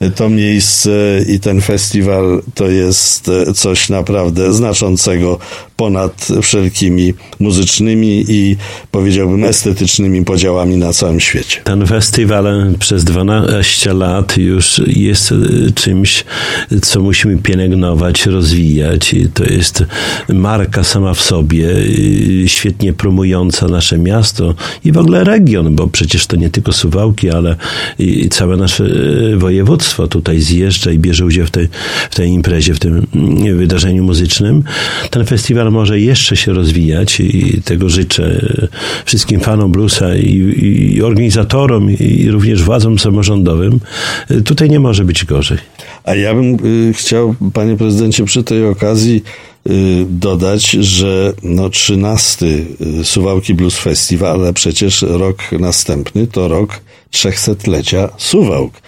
to miejsce i ten festiwal to jest coś naprawdę znaczącego ponad wszelkimi muzycznymi i powiedziałbym estetycznymi podziałami na całym świecie. Ten festiwal przez 12 lat już jest czymś, co musimy pielęgnować, rozwijać. I to jest marka sama w sobie, świetnie promująca nasze miasto i w ogóle region, bo przecież to nie tylko Suwałki, ale i całe nasze województwo tutaj zjeżdża i bierze udział w tej imprezie, w tym wydarzeniu muzycznym. Ten festiwal może jeszcze się rozwijać i tego życzę wszystkim fanom bluesa i organizatorom i również władzom samorządowym. Tutaj nie może być gorzej. A ja bym chciał, panie prezydencie, przy tej okazji dodać, że 13. Suwałki Blues Festival, ale przecież rok następny to rok 300-lecia Suwałk.